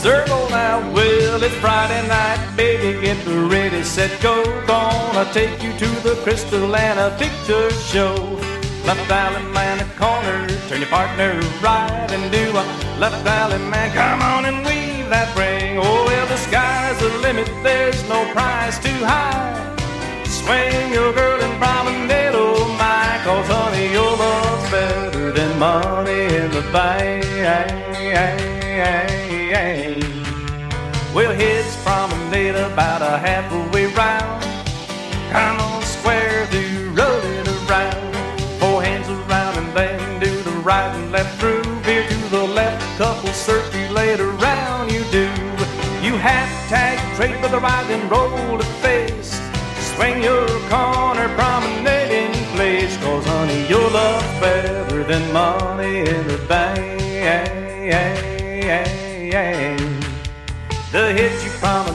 circle now. Well, it's Friday night, baby, get ready, set, go. Gonna take you to the Crystal and a picture show. Left alley man at corner, turn your partner right and do a left alley man. Come on and weave that ring. Oh, well, the sky's the limit, there's no price too high. Swing your girl and promenade, oh my, 'cause honey, your love's better than money in the bank. Well, heads promenade about a halfway round. Come on, square through, roll it around. Four hands around and then do the right and left through. Veer to the left, couple circulate around. You do. You half tag, trade with the right and roll the face. Swing your corner, promenade in place. 'Cause honey, your love's better than money in the bank. The hits you promenade